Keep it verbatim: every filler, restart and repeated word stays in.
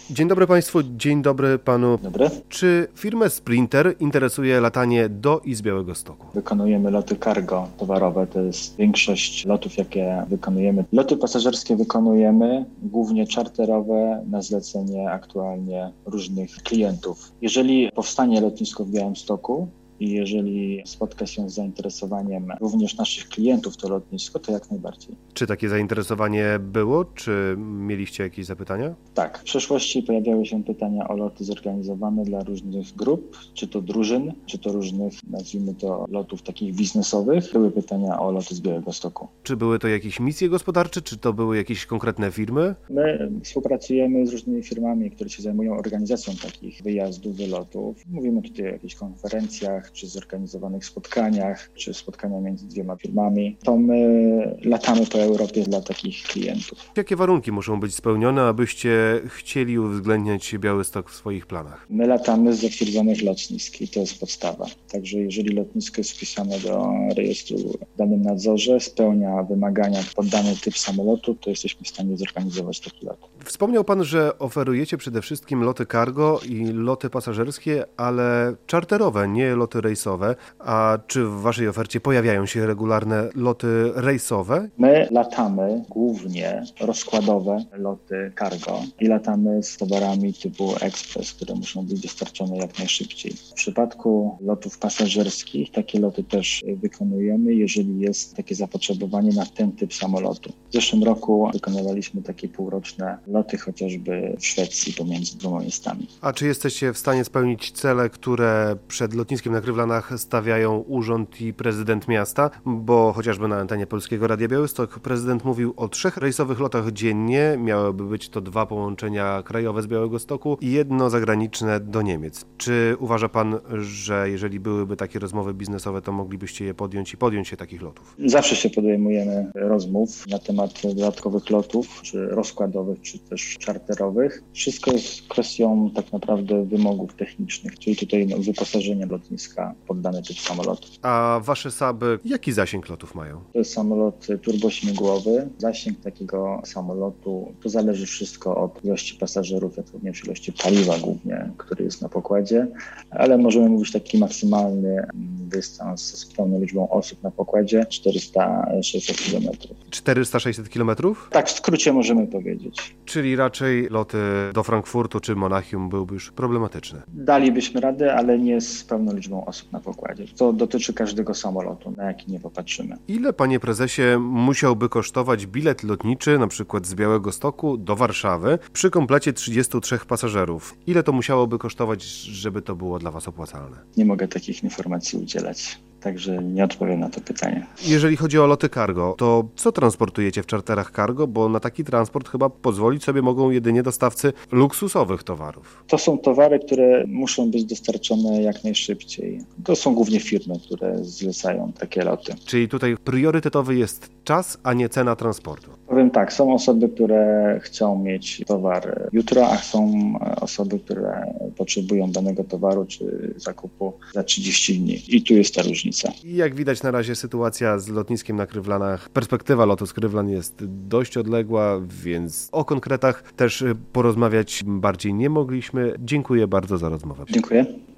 Dzień dobry Państwu, dzień dobry Panu. Dobry. Czy firmę Sprinter interesuje latanie do i z Białegostoku? Wykonujemy loty cargo towarowe, to jest większość lotów, jakie wykonujemy. Loty pasażerskie wykonujemy, głównie czarterowe, na zlecenie aktualnie różnych klientów. Jeżeli powstanie lotnisko w Białymstoku, i jeżeli spotka się z zainteresowaniem również naszych klientów to lotnisko, to jak najbardziej. Czy takie zainteresowanie było? Czy mieliście jakieś zapytania? Tak, w przeszłości pojawiały się pytania o loty zorganizowane dla różnych grup, czy to drużyn, czy to różnych, nazwijmy to, lotów takich biznesowych. Były pytania o loty z Białegostoku. Czy były to jakieś misje gospodarcze, czy to były jakieś konkretne firmy? My współpracujemy z różnymi firmami, które się zajmują organizacją takich wyjazdów, wylotów. Mówimy tutaj o jakichś konferencjach, czy zorganizowanych spotkaniach, czy spotkania między dwiema firmami. To my latamy po Europie dla takich klientów. Jakie warunki muszą być spełnione, abyście chcieli uwzględniać Białystok w swoich planach? My latamy z zatwierdzonych lotnisk i to jest podstawa. Także jeżeli lotnisko jest wpisane do rejestru w danym nadzorze, spełnia wymagania pod dany typ samolotu, to jesteśmy w stanie zorganizować taki lot. Wspomniał Pan, że oferujecie przede wszystkim loty cargo i loty pasażerskie, ale czarterowe, nie loty rejsowe. A czy w Waszej ofercie pojawiają się regularne loty rejsowe? My latamy głównie rozkładowe loty cargo i latamy z towarami typu ekspres, które muszą być dostarczone jak najszybciej. W przypadku lotów pasażerskich takie loty też wykonujemy, jeżeli jest takie zapotrzebowanie na ten typ samolotu. W zeszłym roku wykonywaliśmy takie półroczne loty chociażby w Szwecji pomiędzy dwoma miastami. A czy jesteście w stanie spełnić cele, które przed lotniskiem na Krywlanach stawiają urząd i prezydent miasta? Bo chociażby na antenie Polskiego Radia Białystok prezydent mówił o trzech rejsowych lotach dziennie. Miałyby być to dwa połączenia krajowe z Białegostoku i jedno zagraniczne do Niemiec. Czy uważa Pan, że jeżeli byłyby takie rozmowy biznesowe, to moglibyście je podjąć i podjąć się takich lotów? Zawsze się podejmujemy rozmów na temat dodatkowych lotów, czy rozkładowych, czy też czarterowych. Wszystko jest kwestią tak naprawdę wymogów technicznych, czyli tutaj no, wyposażenia lotniska pod dany typ samolotu. A Wasze saby, jaki zasięg lotów mają? To jest samolot turbośmigłowy. Zasięg takiego samolotu to zależy wszystko od ilości pasażerów, jak również ilości paliwa głównie, który jest na pokładzie, ale możemy mówić taki maksymalny dystans z pełną liczbą osób na pokładzie czterysta sześćdziesiąt kilometrów. czterysta sześćset kilometrów? Tak, w skrócie możemy powiedzieć. Czyli raczej loty do Frankfurtu czy Monachium byłyby już problematyczne. Dalibyśmy radę, ale nie z pełną liczbą osób na pokładzie. To dotyczy każdego samolotu, na jaki nie popatrzymy. Ile, panie prezesie, musiałby kosztować bilet lotniczy, na przykład z Białegostoku do Warszawy, przy komplecie trzydziestu trzech pasażerów? Ile to musiałoby kosztować, żeby to było dla was opłacalne? Nie mogę takich informacji udzielać. Także nie odpowiem na to pytanie. Jeżeli chodzi o loty cargo, to co transportujecie w czarterach cargo? Bo na taki transport chyba pozwolić sobie mogą jedynie dostawcy luksusowych towarów. To są towary, które muszą być dostarczone jak najszybciej. To są głównie firmy, które zlecają takie loty. Czyli tutaj priorytetowy jest czas, a nie cena transportu. Powiem tak, są osoby, które chcą mieć towar jutro, a są osoby, które potrzebują danego towaru czy zakupu za trzydzieści dni. I tu jest ta różnica. I jak widać na razie sytuacja z lotniskiem na Krywlanach, perspektywa lotu z Krywlan jest dość odległa, więc o konkretach też porozmawiać bardziej nie mogliśmy. Dziękuję bardzo za rozmowę. Dziękuję.